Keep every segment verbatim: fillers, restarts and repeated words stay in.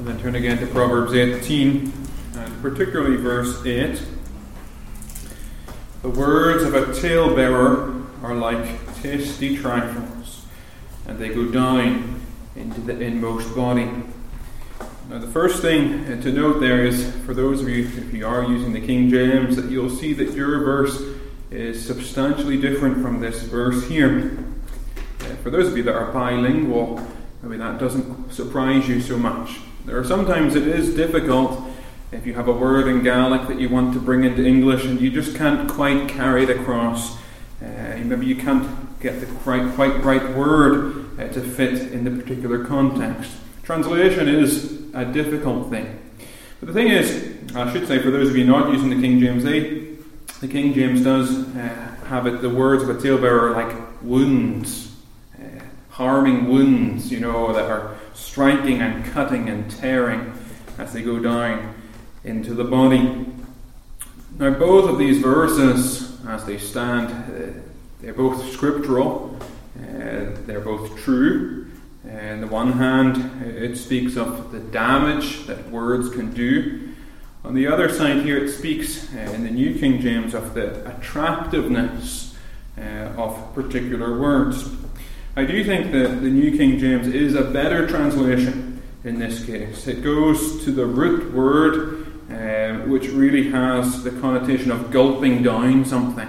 And then turn again to Proverbs eighteen, and particularly verse eight. The words of a talebearer are like tasty trifles, and they go down into the inmost body. Now, the first thing to note there is, for those of you, if you are using the King James, that you'll see that your verse is substantially different from this verse here. Uh, for those of you that are bilingual, maybe that doesn't surprise you so much. There are sometimes it is difficult if you have a word in Gaelic that you want to bring into English and you just can't quite carry it across. Uh, maybe you can't get the quite, quite right word uh, to fit in the particular context. Translation is a difficult thing. But the thing is, I should say, for those of you not using the King James, they, the King James does uh, have it, the words of a talebearer like wounds, uh, harming wounds, you know, that are striking and cutting and tearing as they go down into the body. Now, both of these verses, as they stand, uh, they're both scriptural, uh, they're both true. Uh, on the one hand, it speaks of the damage that words can do. On the other side here, it speaks uh, in the New King James of the attractiveness uh, of particular words. I do think that the New King James is a better translation in this case. It goes to the root word, uh, which really has the connotation of gulping down something.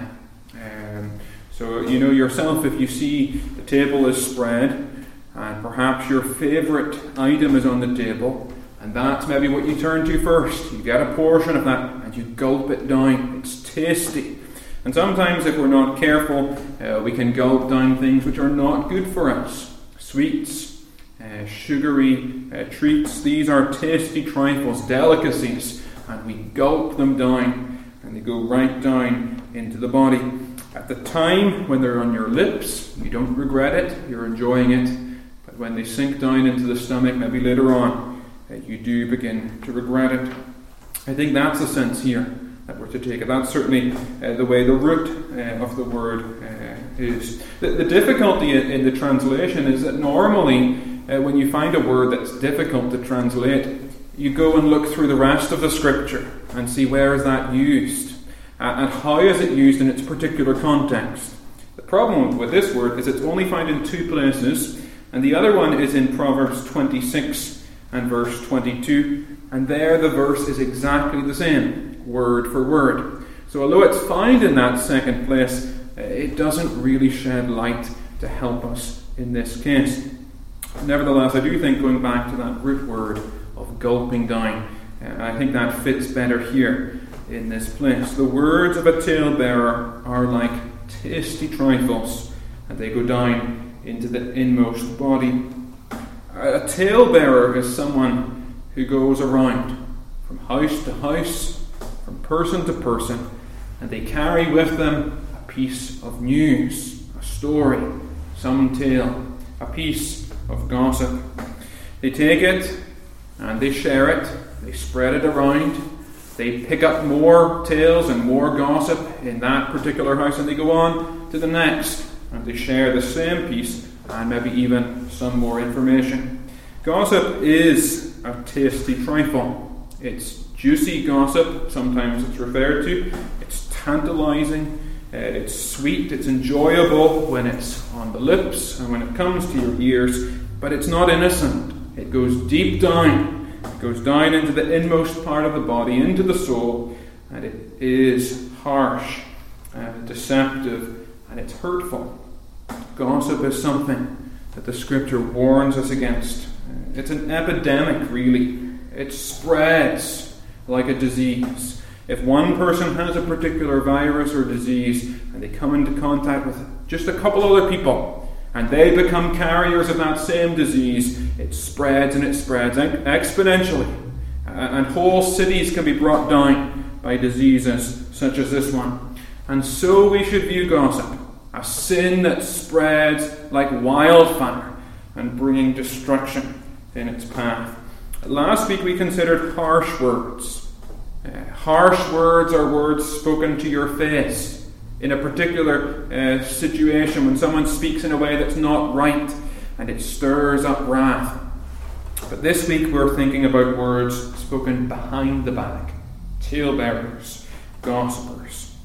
Um, so, you know yourself, if you see the table is spread, and perhaps your favourite item is on the table, and that's maybe what you turn to first. You get a portion of that and you gulp it down. It's tasty. And sometimes, if we're not careful, uh, we can gulp down things which are not good for us. Sweets, uh, sugary uh, treats, these are tasty trifles, delicacies, and we gulp them down, and they go right down into the body. At the time, when they're on your lips, you don't regret it, you're enjoying it. But when they sink down into the stomach, maybe later on, uh, you do begin to regret it. I think that's the sense here that we're to take it. That's certainly uh, the way the root uh, of the word uh, is. The, the difficulty in, in the translation is that normally uh, when you find a word that's difficult to translate, you go and look through the rest of the scripture and see where is that used uh, and how is it used in its particular context. The problem with this word is it's only found in two places, and the other one is in Proverbs twenty-six and verse twenty-two, and there the verse is exactly the same, word for word. So although it's found in that second place, it doesn't really shed light to help us in this case. Nevertheless, I do think going back to that root word of gulping down, uh, I think that fits better here in this place. The words of a talebearer are like tasty trifles, and they go down into the inmost body. A talebearer is someone who goes around from house to house, from person to person, and they carry with them a piece of news, a story, some tale, a piece of gossip. They take it and they share it, they spread it around, they pick up more tales and more gossip in that particular house, and they go on to the next, and they share the same piece and maybe even some more information. Gossip is a tasty trifle. It's juicy gossip, sometimes it's referred to. It's tantalizing, uh, it's sweet, it's enjoyable when it's on the lips and when it comes to your ears, but it's not innocent. It goes deep down. It goes down into the inmost part of the body, into the soul, and it is harsh, uh, deceptive, and it's hurtful. Gossip is something that the Scripture warns us against. It's an epidemic, really. It spreads like a disease. If one person has a particular virus or disease and they come into contact with just a couple other people and they become carriers of that same disease, it spreads and it spreads exponentially. And whole cities can be brought down by diseases such as this one. And so we should view gossip, a sin that spreads like wildfire and bringing destruction in its path. Last week we considered harsh words. Uh, harsh words are words spoken to your face in a particular uh, situation when someone speaks in a way that's not right and it stirs up wrath. But this week we're thinking about words spoken behind the back, talebearers, gossipers.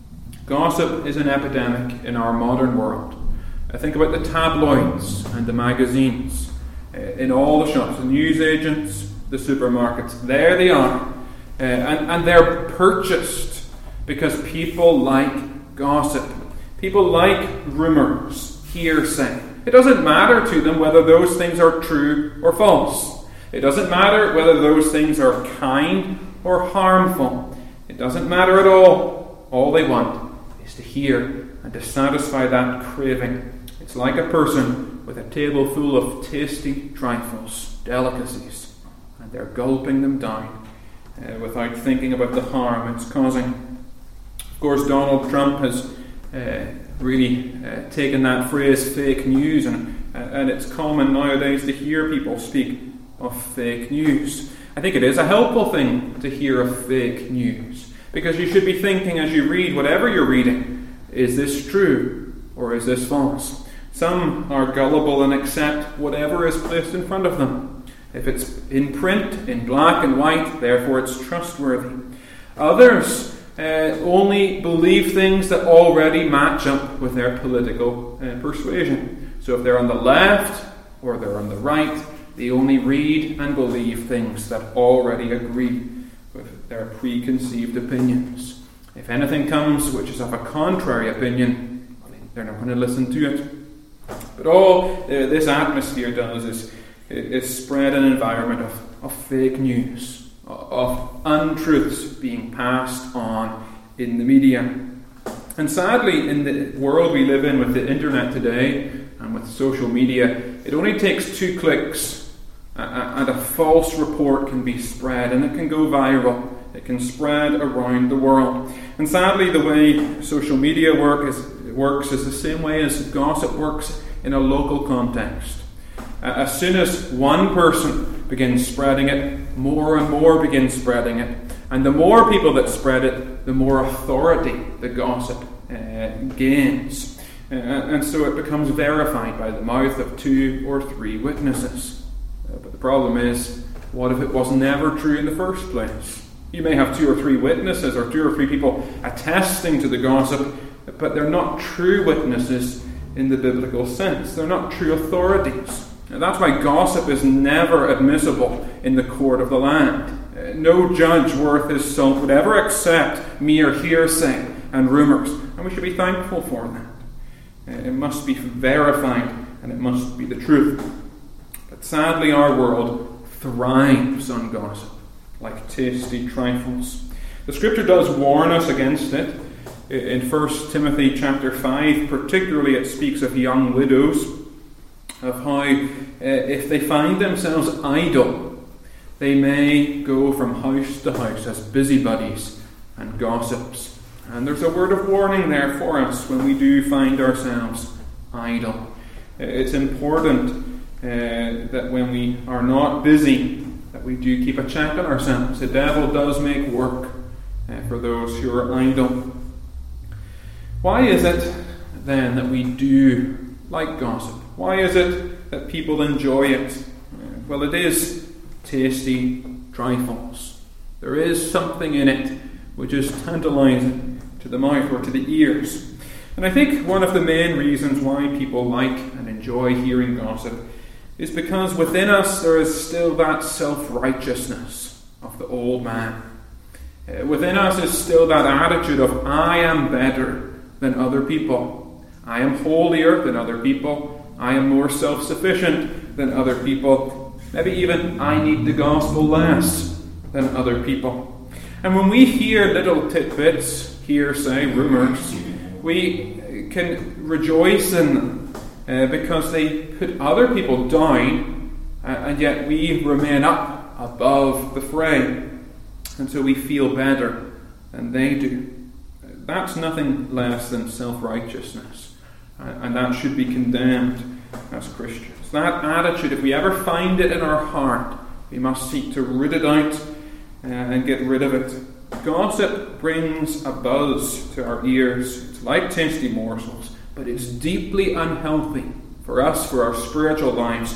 Gossip is an epidemic in our modern world. I think about the tabloids and the magazines, in all the shops, the newsagents, the supermarkets. There they are. Uh, and, and they're purchased because people like gossip. People like rumours, hearsay. It doesn't matter to them whether those things are true or false. It doesn't matter whether those things are kind or harmful. It doesn't matter at all. All they want is to hear and to satisfy that craving. It's like a person with a table full of tasty trifles, delicacies, and they're gulping them down uh, without thinking about the harm it's causing. Of course, Donald Trump has uh, really uh, taken that phrase fake news, and, uh, and it's common nowadays to hear people speak of fake news. I think it is a helpful thing to hear of fake news, because you should be thinking as you read whatever you're reading, is this true or is this false? Some are gullible and accept whatever is placed in front of them. If it's in print, in black and white, therefore it's trustworthy. Others uh, only believe things that already match up with their political uh, persuasion. So if they're on the left or they're on the right, they only read and believe things that already agree with their preconceived opinions. If anything comes which is of a contrary opinion, they're not going to listen to it. But all uh, this atmosphere does is, is spread an environment of, of fake news, of untruths being passed on in the media. And sadly, in the world we live in with the internet today and with social media, it only takes two clicks uh, and a false report can be spread, and it can go viral. It can spread around the world. And sadly, the way social media work is, works is the same way as gossip works in a local context. Uh, as soon as one person begins spreading it, more and more begin spreading it. And the more people that spread it, the more authority the gossip uh, gains. Uh, and so it becomes verified by the mouth of two or three witnesses. Uh, but the problem is, what if it was never true in the first place? You may have two or three witnesses or two or three people attesting to the gossip, but they're not true witnesses in the biblical sense. They're not true authorities. And that's why gossip is never admissible in the court of the land. Uh, no judge worth his salt would ever accept mere hearsay and rumours, and we should be thankful for that. Uh, it must be verified, and it must be the truth. But sadly, our world thrives on gossip, like tasty trifles. The Scripture does warn us against it. In First Timothy chapter five, particularly, it speaks of young widows, of how uh, if they find themselves idle, they may go from house to house as busybodies and gossips. And there's a word of warning there for us when we do find ourselves idle. It's important uh, that when we are not busy, that we do keep a check on ourselves. The devil does make work uh, for those who are idle. Why is it then that we do like gossip? Why is it that people enjoy it? Uh, well, it is tasty trifles. There is something in it which is tantalizing to the mouth or to the ears. And I think one of the main reasons why people like and enjoy hearing gossip is because within us there is still that self-righteousness of the old man. Uh, within us is still that attitude of, I am better than other people. I am holier than other people. I am more self-sufficient than other people. Maybe even I need the gospel less than other people. And when we hear little tidbits, hearsay, rumours, we can rejoice in them uh, because they put other people down, uh, and yet we remain up above the fray. And so we feel better than they do. That's nothing less than self-righteousness, and that should be condemned as Christians. That attitude, if we ever find it in our heart, we must seek to root it out uh, and get rid of it. Gossip brings a buzz to our ears. It's like tasty morsels, but it's deeply unhealthy for us, for our spiritual lives,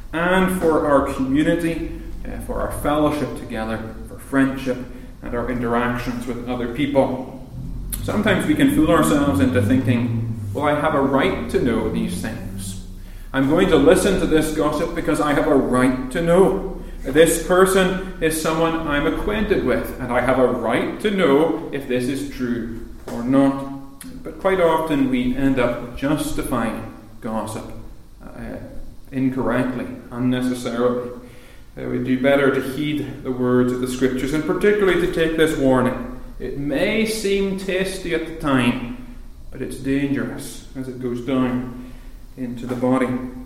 and for our community, uh, for our fellowship together, for friendship, and our interactions with other people. Sometimes we can fool ourselves into thinking, well, I have a right to know these things. I'm going to listen to this gossip because I have a right to know. This person is someone I'm acquainted with, and I have a right to know if this is true or not. But quite often we end up justifying gossip uh, incorrectly, unnecessarily. Uh, we do better to heed the words of the Scriptures, and particularly to take this warning. It may seem tasty at the time, but it's dangerous as it goes down into the body.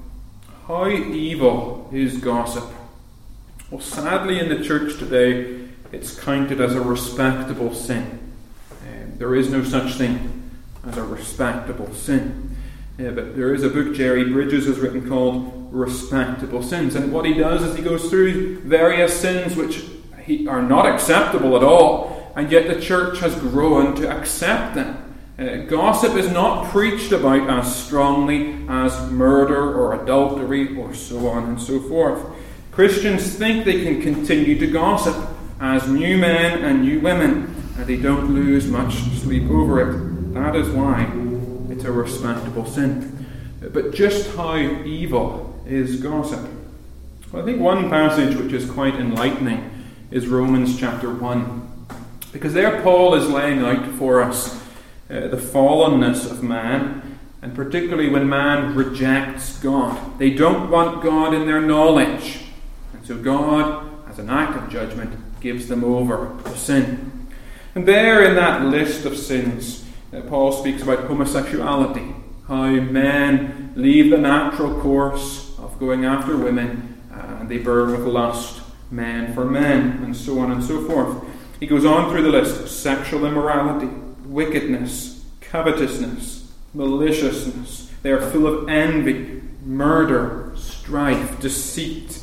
How evil is gossip? Well, sadly in the church today, it's counted as a respectable sin. Um, there is no such thing as a respectable sin. Uh, but there is a book Jerry Bridges has written called Respectable Sins. And what he does is he goes through various sins which he, are not acceptable at all, and yet the church has grown to accept them. Uh, gossip is not preached about as strongly as murder or adultery or so on and so forth. Christians think they can continue to gossip as new men and new women, and they don't lose much sleep over it. That is why it's a respectable sin. But just how evil is gossip? Well, I think one passage which is quite enlightening is Romans chapter one. Because there Paul is laying out for us uh, the fallenness of man, and particularly when man rejects God. They don't want God in their knowledge. And so God, as an act of judgment, gives them over to sin. And there in that list of sins, uh, Paul speaks about homosexuality, how men leave the natural course of going after women, uh, and they burn with lust, men for men, and so on and so forth. He goes on through the list: sexual immorality, wickedness, covetousness, maliciousness. They are full of envy, murder, strife, deceit,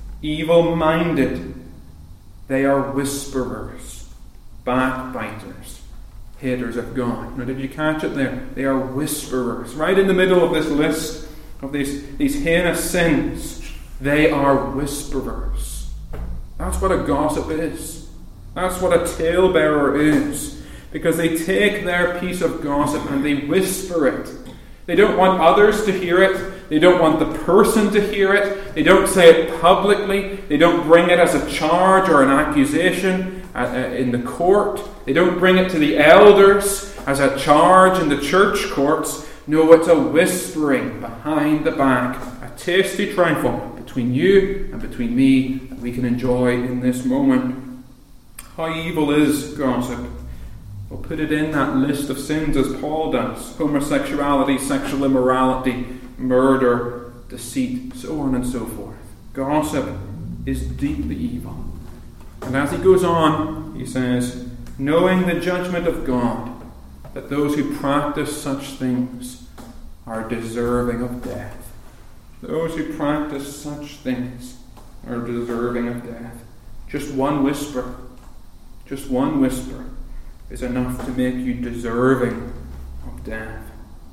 evil-minded. They are whisperers, backbiters, haters of God. Now, did you catch it there? They are whisperers. Right in the middle of this list of these, these heinous sins, they are whisperers. That's what a gossip is. That's what a talebearer is. Because they take their piece of gossip and they whisper it. They don't want others to hear it. They don't want the person to hear it. They don't say it publicly. They don't bring it as a charge or an accusation in the court. They don't bring it to the elders as a charge in the church courts. No, it's a whispering behind the back, a tasty trifle between you and between me that we can enjoy in this moment. How evil is gossip? We'll put it in that list of sins as Paul does: homosexuality, sexual immorality, murder, deceit, so on and so forth. Gossip is deeply evil. And as he goes on, he says, knowing the judgment of God, that those who practice such things are deserving of death. Those who practice such things are deserving of death. Just one whisper, just one whisper is enough to make you deserving of death.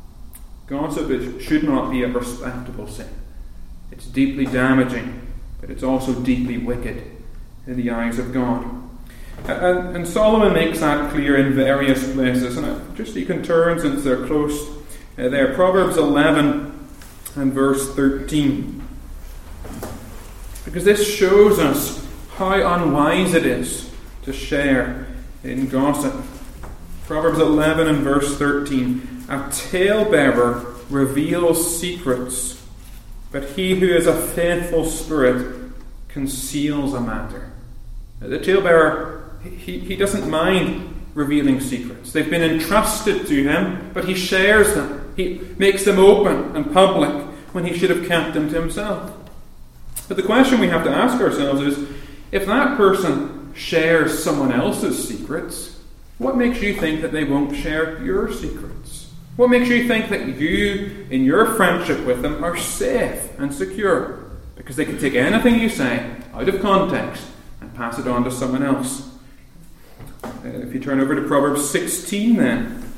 Gossip is, should not be a respectable sin. It's deeply damaging, but it's also deeply wicked in the eyes of God. And, and Solomon makes that clear in various places. And just you can turn, since they're close uh, there. Proverbs eleven and verse thirteen. Because this shows us how unwise it is to share in gossip. Proverbs eleven and verse thirteen. A talebearer reveals secrets, but he who is a faithful spirit conceals a matter. The talebearer, he, he doesn't mind revealing secrets. They've been entrusted to him, but he shares them. He makes them open and public when he should have kept them to himself. But the question we have to ask ourselves is, if that person shares someone else's secrets, what makes you think that they won't share your secrets? What makes you think that you, in your friendship with them, are safe and secure? Because they can take anything you say out of context and pass it on to someone else. Uh, if you turn over to Proverbs sixteen then.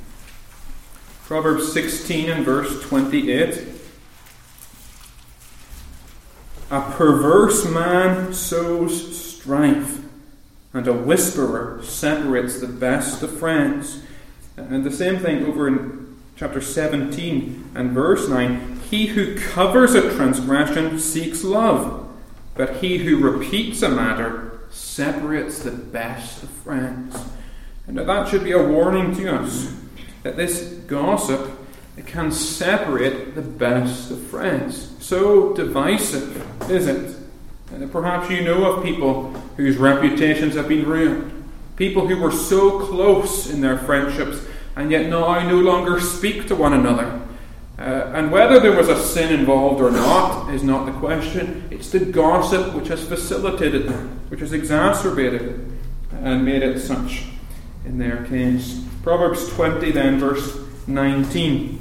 Proverbs sixteen and verse twenty-eight. A perverse man sows strife, and a whisperer separates the best of friends. And the same thing over in chapter seventeen and verse nine. He who covers a transgression seeks love, but he who repeats a matter separates the best of friends. And that should be a warning to us, that this gossip, it can separate the best of friends. So divisive, is it? And perhaps you know of people whose reputations have been ruined. People who were so close in their friendships and yet now no longer speak to one another. Uh, and whether there was a sin involved or not is not the question. It's the gossip which has facilitated that, which has exacerbated it and made it such in their case. Proverbs twenty then, verse nineteen.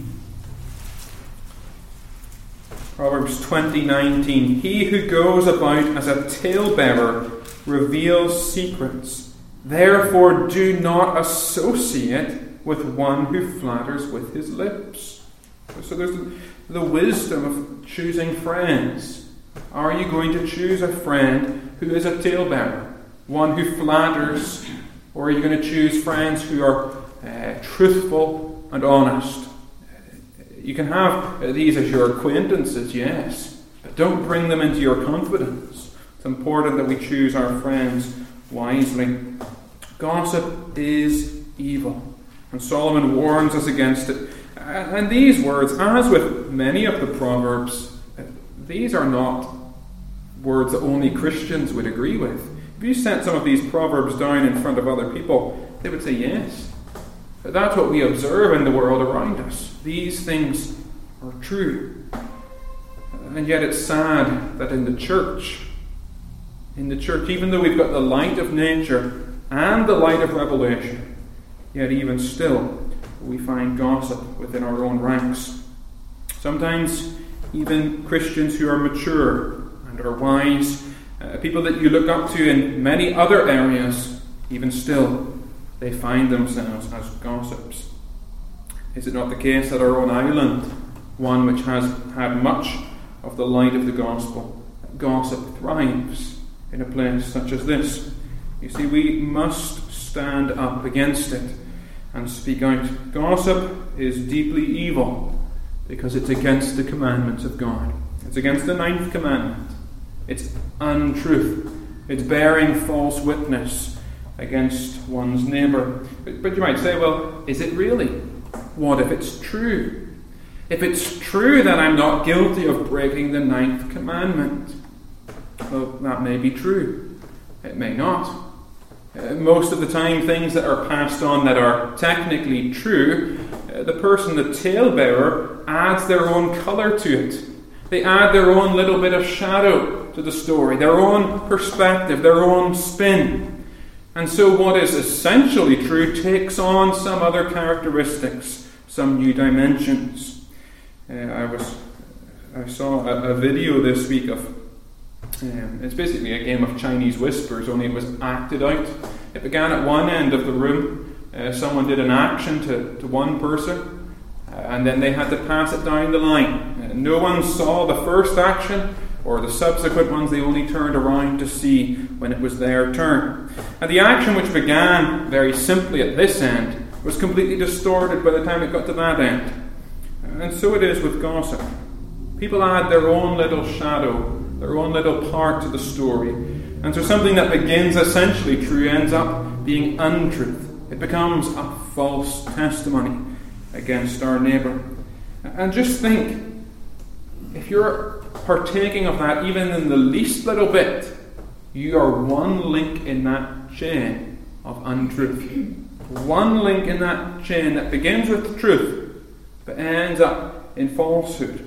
Proverbs twenty nineteen. He who goes about as a talebearer reveals secrets. Therefore do not associate with one who flatters with his lips. So there's the wisdom of choosing friends. Are you going to choose a friend who is a talebearer? One who flatters? Or are you going to choose friends who are uh, truthful and honest? You can have these as your acquaintances, yes, but don't bring them into your confidence. It's important that we choose our friends wisely. Gossip is evil, and Solomon warns us against it. And these words, as with many of the Proverbs, these are not words that only Christians would agree with. If you set some of these Proverbs down in front of other people, they would say, yes, that's what we observe in the world around us. These things are true. And yet it's sad that in the church, in the church, even though we've got the light of nature and the light of revelation, yet even still, we find gossip within our own ranks. Sometimes even Christians who are mature and are wise, uh, people that you look up to in many other areas, even still, they find themselves as gossips. Is it not the case that our own island, one which has had much of the light of the gospel, gossip thrives in a place such as this? You see, we must stand up against it and speak out. Gossip is deeply evil because it's against the commandments of God. It's against the ninth commandment. It's untruth. It's bearing false witness against one's neighbour. But, but you might say, well, is it really? What if it's true? If it's true that I'm not guilty of breaking the ninth commandment, well, that may be true. It may not. Uh, most of the time, things that are passed on that are technically true, uh, the person, the talebearer, adds their own colour to it. They add their own little bit of shadow to the story, their own perspective, their own spin. And so what is essentially true takes on some other characteristics, some new dimensions. Uh, I was, I saw a, a video this week of Um, it's basically a game of Chinese whispers, only it was acted out. It began at one end of the room. Uh, someone did an action to, to one person, uh, and then they had to pass it down the line. Uh, no one saw the first action or the subsequent ones. They only turned around to see when it was their turn. And the action, which began very simply at this end, was completely distorted by the time it got to that end. And so it is with gossip. People add their own little shadow, their own little part to the story. And so something that begins essentially true ends up being untruth. It becomes a false testimony against our neighbour. And just think, if you're partaking of that even in the least little bit, you are one link in that chain of untruth. One link in that chain that begins with truth but ends up in falsehood.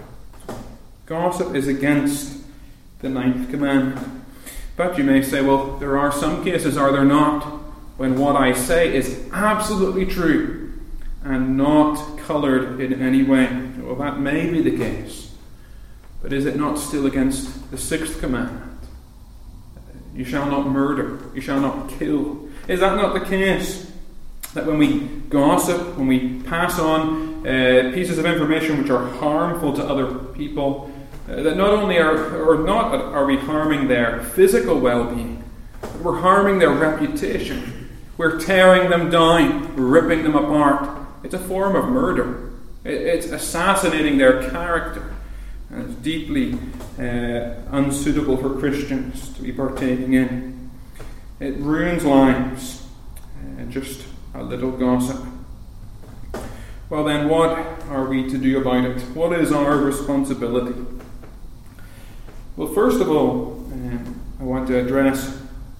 Gossip is against the ninth commandment. But you may say, well, there are some cases, are there not, when what I say is absolutely true and not coloured in any way? Well, that may be the case. But is it not still against the sixth commandment? You shall not murder. You shall not kill. Is that not the case? That when we gossip, when we pass on uh, pieces of information which are harmful to other people, Uh, that not only are, or not are we harming their physical well-being, but we're harming their reputation. We're tearing them down, ripping them apart. It's a form of murder. It, it's assassinating their character. And it's deeply uh, unsuitable for Christians to be partaking in. It ruins lives. Uh, just a little gossip. Well then, what are we to do about it? What is our responsibility? Well, first of all, um, I want to address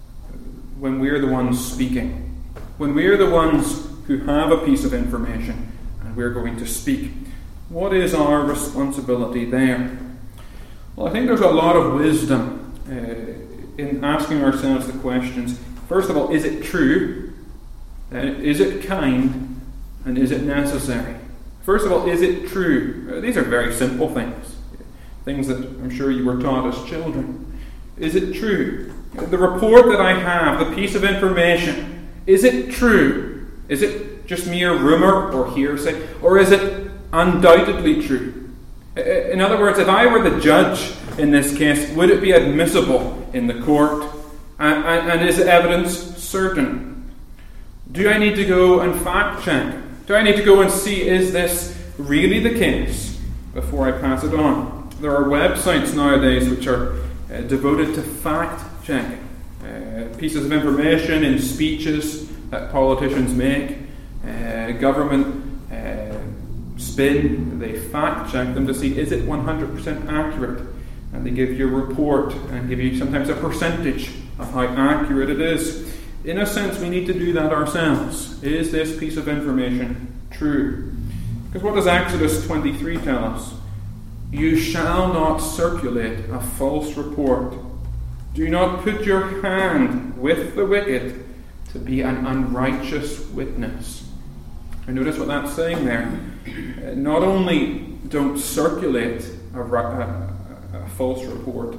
when we're the ones speaking. When we're the ones who have a piece of information and we're going to speak. What is our responsibility there? Well, I think there's a lot of wisdom uh, in asking ourselves the questions. First of all, is it true? Uh, is it kind? And is it necessary? First of all, is it true? Uh, these are very simple things. Things that I'm sure you were taught as children. Is it true? The report that I have, the piece of information, is it true? Is it just mere rumour or hearsay? Or is it undoubtedly true? In other words, if I were the judge in this case, would it be admissible in the court? And, and, and is evidence certain? Do I need to go and fact check? Do I need to go and see, is this really the case before I pass it on? There are websites nowadays which are uh, devoted to fact checking. Uh, pieces of information in speeches that politicians make, uh, government uh, spin, they fact check them to see, is it one hundred percent accurate? And they give you a report and give you sometimes a percentage of how accurate it is. In a sense, we need to do that ourselves. Is this piece of information true? Because what does Exodus twenty-three tell us? You shall not circulate a false report. Do not put your hand with the wicked to be an unrighteous witness. And notice what that's saying there. Uh, not only don't circulate a, a, a false report,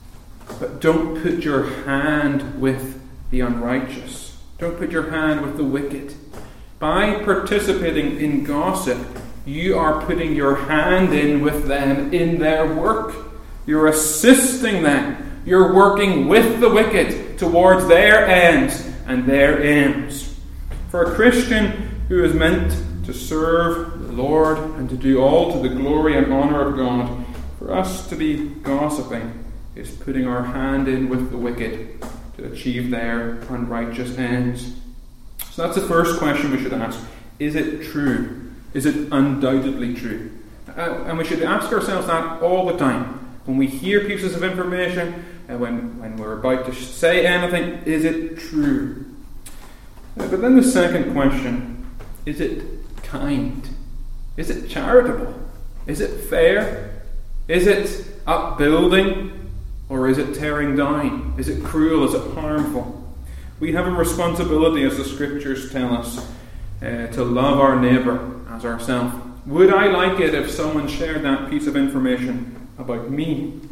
but don't put your hand with the unrighteous. Don't put your hand with the wicked. By participating in gossip, you are putting your hand in with them in their work. You're assisting them. You're working with the wicked towards their ends and their aims. For a Christian who is meant to serve the Lord and to do all to the glory and honour of God, for us to be gossiping is putting our hand in with the wicked to achieve their unrighteous ends. So that's the first question we should ask. Is it true? Is it undoubtedly true? Uh, and we should ask ourselves that all the time. When we hear pieces of information, and when, when we're about to say anything, is it true? Uh, but then the second question, is it kind? Is it charitable? Is it fair? Is it upbuilding? Or is it tearing down? Is it cruel? Is it harmful? We have a responsibility, as the Scriptures tell us, uh, to love our neighbour as ourselves. Would I like it if someone shared that piece of information about me?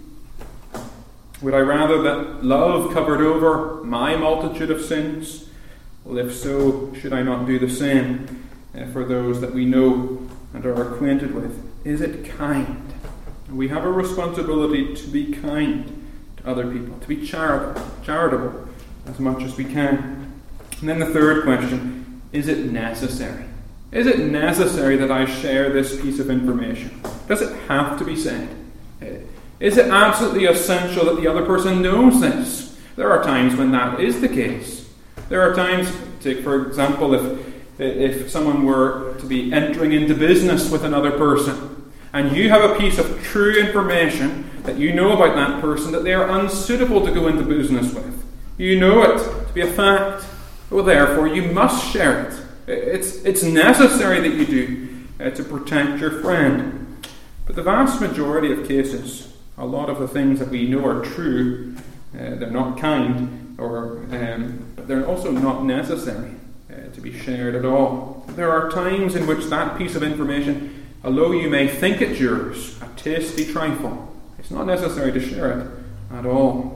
Would I rather that love covered over my multitude of sins? Well, if so, should I not do the same uh, for those that we know and are acquainted with? Is it kind? We have a responsibility to be kind to other people, to be charitable, charitable as much as we can. And then the third question, is it necessary? Is it necessary that I share this piece of information? Does it have to be said? Is it absolutely essential that the other person knows this? There are times when that is the case. There are times, take for example, if if someone were to be entering into business with another person, and you have a piece of true information that you know about that person that they are unsuitable to go into business with. You know it to be a fact. Well, therefore, you must share it. It's, it's necessary that you do uh, to protect your friend. But the vast majority of cases, a lot of the things that we know are true, uh, they're not kind, or um, but they're also not necessary uh, to be shared at all. There are times in which that piece of information, although you may think it's yours, a tasty trifle, it's not necessary to share it at all.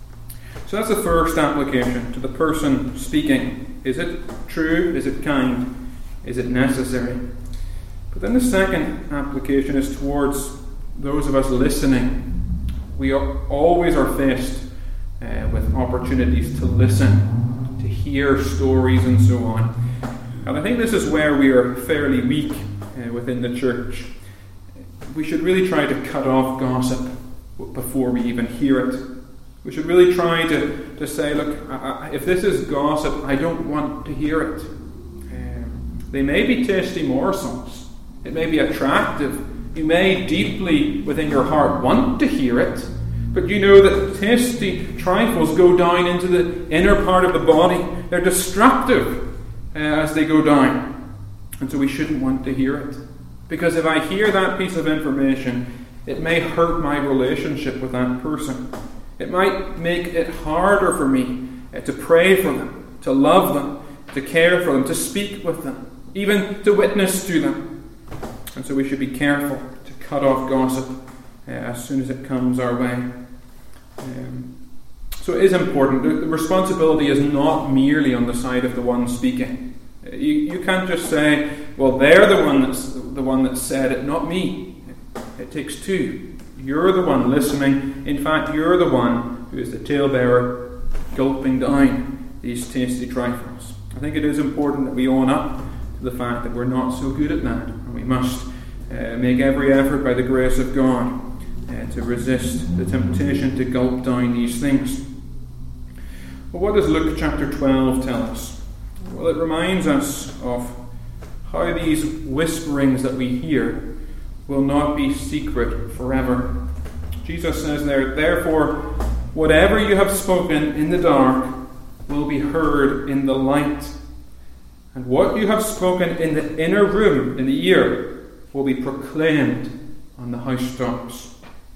So that's the first application to the person speaking. Is it true? Is it kind? Is it necessary? But then the second application is towards those of us listening, we are, always are faced uh, with opportunities to listen, to hear stories and so on. And I think this is where we are fairly weak uh, within the church. We should really try to cut off gossip before we even hear it. We should really try to, to say, look, I, I, if this is gossip, I don't want to hear it. Um, they may be tasty morsels. It may be attractive. You may deeply within your heart want to hear it. But you know that tasty trifles go down into the inner part of the body. They're destructive uh, as they go down. And so we shouldn't want to hear it. Because if I hear that piece of information, it may hurt my relationship with that person. It might make it harder for me uh, to pray for them, to love them, to care for them, to speak with them, even to witness to them. And so we should be careful to cut off gossip uh, as soon as it comes our way. Um, so it is important. The, the responsibility is not merely on the side of the one speaking. Uh, you, you can't just say, well, they're the one that's the one that said it, not me. It, it takes two. You're the one listening. In fact, you're the one who is the talebearer, gulping down these tasty trifles. I think it is important that we own up to the fact that we're not so good at that, and we must uh, make every effort by the grace of God uh, to resist the temptation to gulp down these things. Well, what does Luke chapter twelve tell us? Well, it reminds us of how these whisperings that we hear will not be secret forever. Jesus says there, therefore, whatever you have spoken in the dark will be heard in the light. And what you have spoken in the inner room, in the ear, will be proclaimed on the housetops.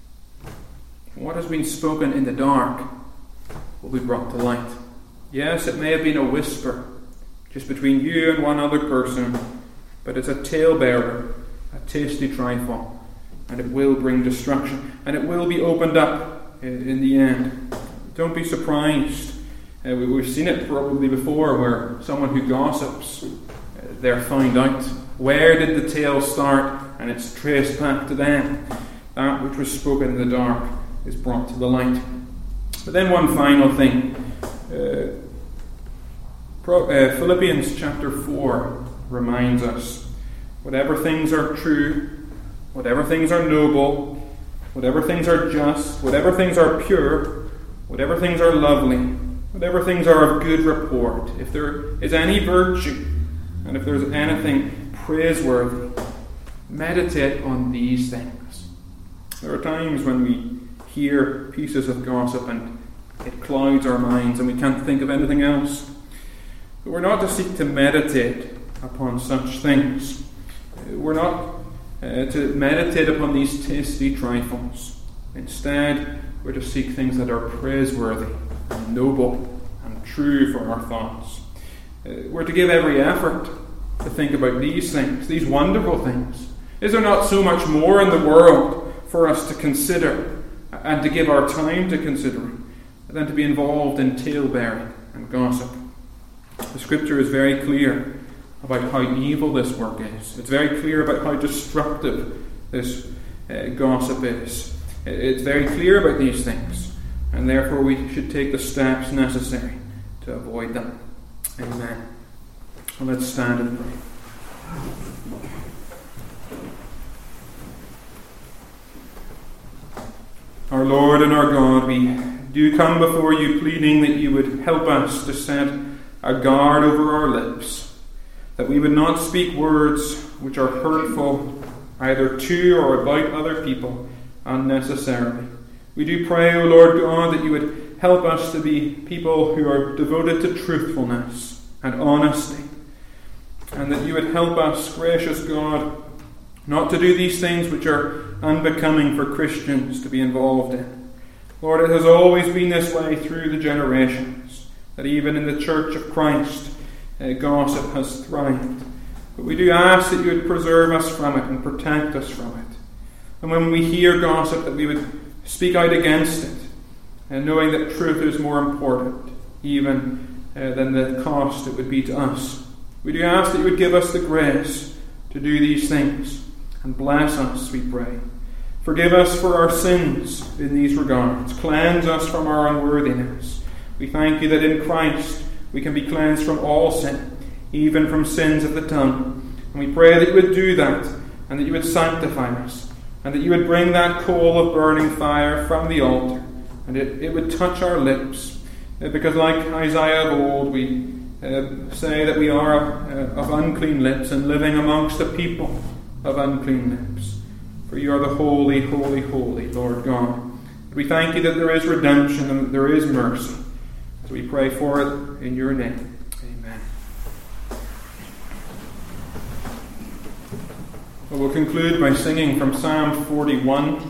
What has been spoken in the dark will be brought to light. Yes, it may have been a whisper, just between you and one other person, but it's a talebearer, a tasty trifle, and it will bring destruction, and it will be opened up in the end. Don't be surprised. Uh, we, we've seen it probably before, where someone who gossips, uh, they're found out. Where did the tale start? And it's traced back to them. That which was spoken in the dark is brought to the light. But then one final thing. Uh, Pro, uh, Philippians chapter four reminds us, whatever things are true, whatever things are noble, whatever things are just, whatever things are pure, whatever things are lovely, whatever things are of good report, if there is any virtue, and if there's anything praiseworthy, meditate on these things. There are times when we hear pieces of gossip and it clouds our minds and we can't think of anything else. But we're not to seek to meditate upon such things. We're not uh, to meditate upon these tasty trifles. Instead, we're to seek things that are praiseworthy and noble and true for our thoughts. Uh, we're to give every effort to think about these things, these wonderful things. Is there not so much more in the world for us to consider and to give our time to considering than to be involved in tale-bearing and gossip? The Scripture is very clear about how evil this work is. It's very clear about how destructive this uh, gossip is. It's very clear about these things, and therefore we should take the steps necessary to avoid them. Amen. Well, let's stand and pray. Our Lord and our God, we do come before you pleading that you would help us to set a guard over our lips, that we would not speak words which are hurtful either to or about other people unnecessarily. We do pray, O Lord God, that you would help us to be people who are devoted to truthfulness and honesty, and that you would help us, gracious God, not to do these things which are unbecoming for Christians to be involved in. Lord, it has always been this way through the generations, that even in the Church of Christ, uh, gossip has thrived. But we do ask that you would preserve us from it and protect us from it. And when we hear gossip, that we would speak out against it, and knowing that truth is more important even uh, than the cost it would be to us. We do ask that you would give us the grace to do these things, and bless us, we pray. Forgive us for our sins in these regards. Cleanse us from our unworthiness. We thank you that in Christ we can be cleansed from all sin, even from sins of the tongue. And we pray that you would do that, and that you would sanctify us, and that you would bring that coal of burning fire from the altar, and it, it would touch our lips. Because like Isaiah of old, we uh, say that we are uh, of unclean lips and living amongst a people of unclean lips. For you are the holy, holy, holy Lord God. We thank you that there is redemption and that there is mercy. So we pray for it in your name. Amen. Well, we'll conclude by singing from Psalm forty-one.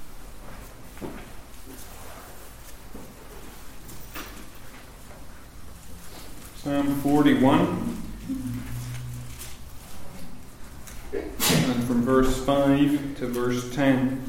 Psalm forty-one. And from verse five to verse ten.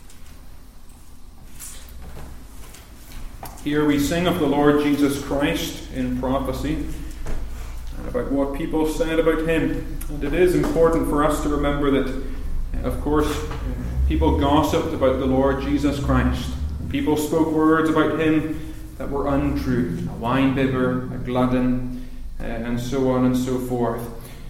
Here we sing of the Lord Jesus Christ in prophecy, and about what people said about him. And it is important for us to remember that, of course, people gossiped about the Lord Jesus Christ. People spoke words about him that were untrue. A winebibber, a glutton, uh, and so on and so forth.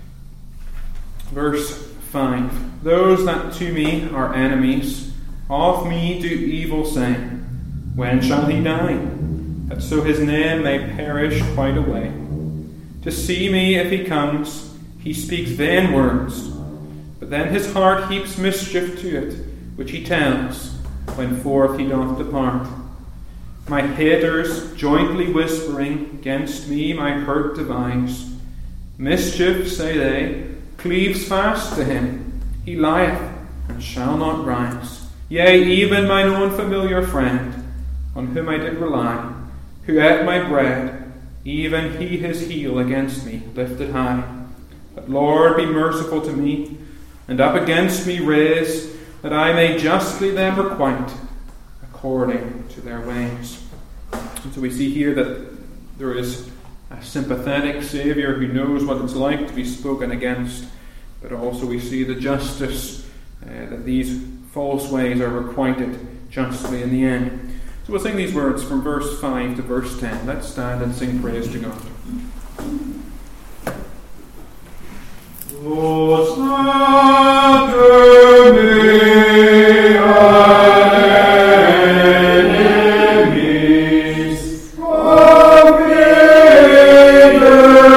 Verse five. Those that to me are enemies, of me do evil say, when shall he die? That so his name may perish quite away. To see me if he comes, he speaks vain words, but then his heart heaps mischief to it, which he tells, when forth he doth depart. My haters jointly whispering against me my hurt devise. Mischief, say they, cleaves fast to him. He lieth and shall not rise. Yea, even mine own familiar friend, on whom I did rely, who ate my bread, even he his heel against me lifted high. But Lord, be merciful to me, and up against me raise, that I may justly them requite, according to their ways. And so we see here that there is a sympathetic Saviour who knows what it's like to be spoken against, but also we see the justice uh, that these false ways are requited justly in the end. So we'll sing these words from verse five to verse ten. Let's stand and sing praise to God. O scatter me enemies, of greater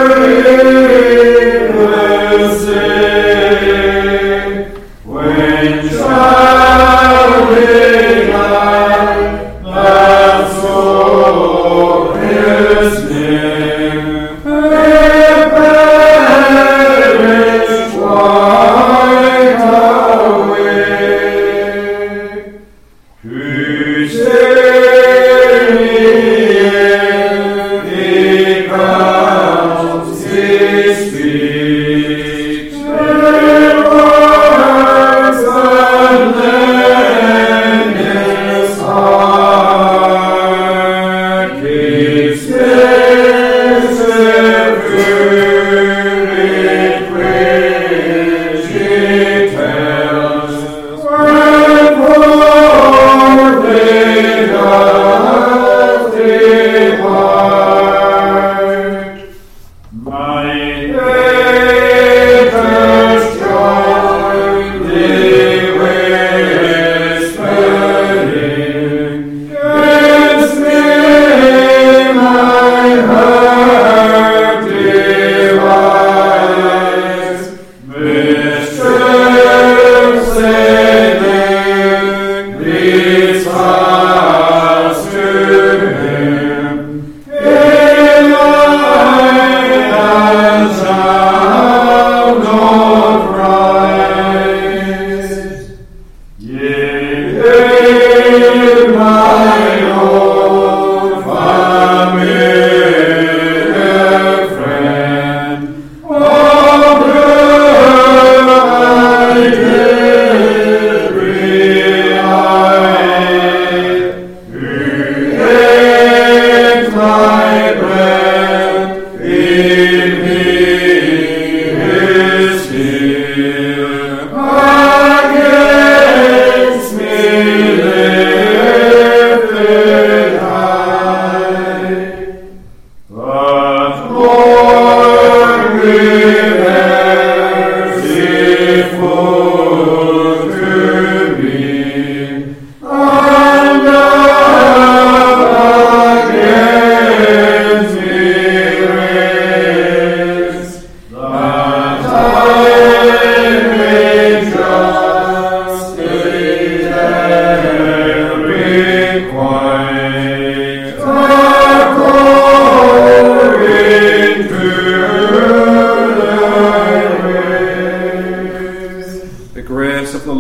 innocence, when shall they die? That so his name may perish quite away.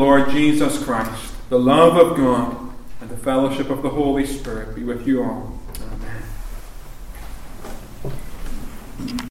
Lord Jesus Christ, the love of God, and the fellowship of the Holy Spirit be with you all. Amen.